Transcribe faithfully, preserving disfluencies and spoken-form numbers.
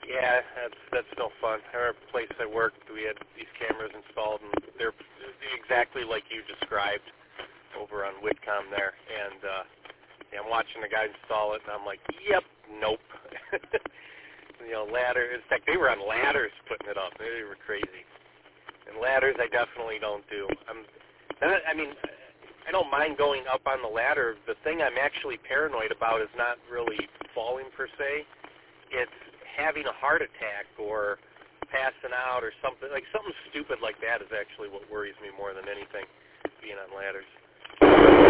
Yeah, that's that's no fun. Our place I worked, we had these cameras installed, and they're exactly like you described over on Whitcomb there. And uh, yeah, I'm watching the guy install it, and I'm like, yep, nope. You know, ladder. In fact, they were on ladders putting it up. They were crazy. And ladders, I definitely don't do. I'm, I mean, I don't mind going up on the ladder. The thing I'm actually paranoid about is not really falling per se. It's having a heart attack or passing out or something. Like something stupid like that is actually what worries me more than anything, being on ladders.